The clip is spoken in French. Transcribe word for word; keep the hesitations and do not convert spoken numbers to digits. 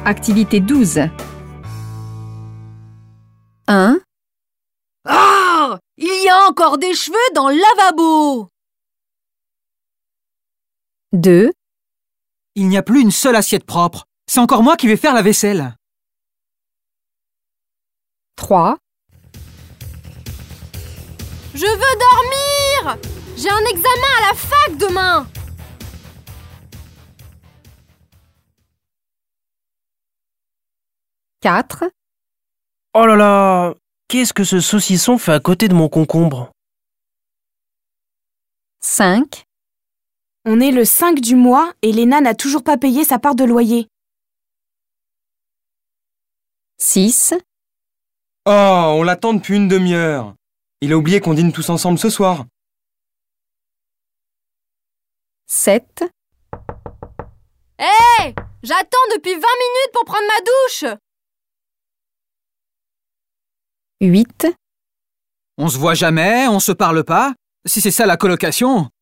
Activité douze. un. Ah! Il y a encore des cheveux dans le lavabo! deux. Il n'y a plus une seule assiette propre. C'est encore moi qui vais faire la vaisselle. trois. Je veux dormir! J'ai un examen à la fac demain! quatre. Oh là là! Qu'est-ce que ce saucisson fait à côté de mon concombre? cinq. On est le cinq du mois et Léna n'a toujours pas payé sa part de loyer. six. Oh, on l'attend depuis une demi-heure. Il a oublié qu'on dîne tous ensemble ce soir. sept. Hé! Hey! J'attends depuis vingt minutes pour prendre ma douche! huit. On se voit jamais, on se parle pas. Si c'est ça la colocation,